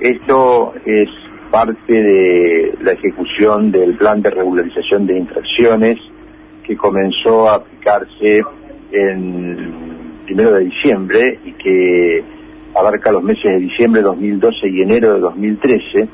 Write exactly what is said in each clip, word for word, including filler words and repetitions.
Esto es parte de la ejecución del plan de regularización de infracciones que comenzó a aplicarse en primero de diciembre y que abarca los meses de diciembre de dos mil doce y enero de dos mil trece.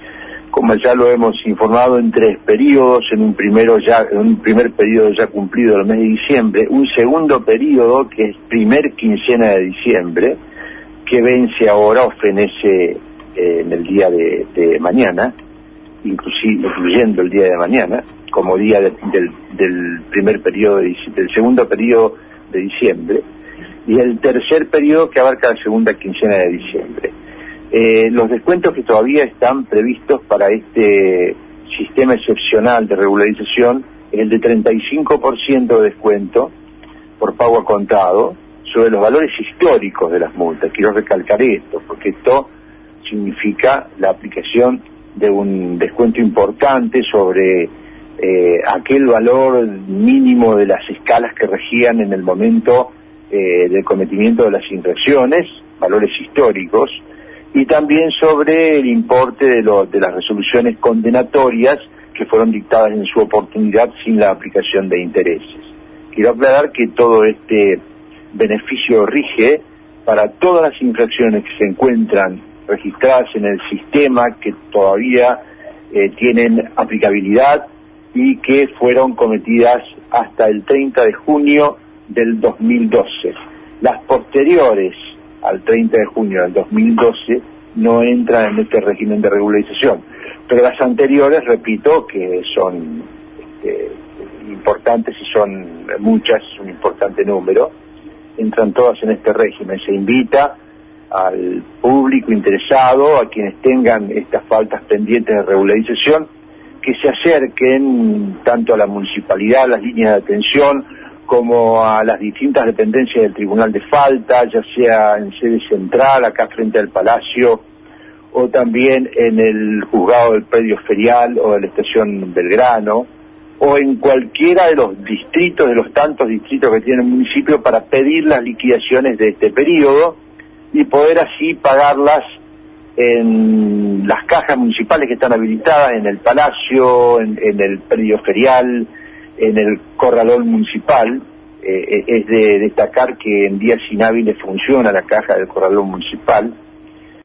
Como ya lo hemos informado, en tres periodos, en un primero ya, en un primer periodo ya cumplido el mes de diciembre, un segundo periodo que es primer quincena de diciembre, que vence ahora o fenece eh, en el día de, de mañana, inclusive, incluyendo el día de mañana, como día de, del, del primer periodo, de, del segundo periodo de diciembre, y el tercer periodo que abarca la segunda quincena de diciembre. Eh, los descuentos que todavía están previstos para este sistema excepcional de regularización es el de treinta y cinco por ciento de descuento por pago a contado sobre los valores históricos de las multas. Quiero recalcar esto, porque esto significa la aplicación de un descuento importante sobre eh, aquel valor mínimo de las escalas que regían en el momento eh, del cometimiento de las infracciones, valores históricos, y también sobre el importe de, lo, de las resoluciones condenatorias que fueron dictadas en su oportunidad sin la aplicación de intereses. Quiero aclarar que todo este beneficio rige para todas las infracciones que se encuentran registradas en el sistema, que todavía eh, tienen aplicabilidad y que fueron cometidas hasta el treinta de junio del dos mil doce. Las posteriores al treinta de junio del dos mil doce no entran en este régimen de regularización, pero las anteriores, repito, que son este, importantes y son muchas, un importante número, entran todas en este régimen. Se invita al público interesado, a quienes tengan estas faltas pendientes de regularización, que se acerquen tanto a la municipalidad, a las líneas de atención, como a las distintas dependencias del Tribunal de Falta, ya sea en sede central, acá frente al Palacio, o también en el juzgado del predio ferial o de la estación Belgrano, o en cualquiera de los distritos, de los tantos distritos que tiene el municipio, para pedir las liquidaciones de este periodo y poder así pagarlas en las cajas municipales que están habilitadas en el Palacio, en, en el predio ferial, en el corralón municipal. Eh, es de destacar que en días inhábiles funciona la caja del corralón municipal,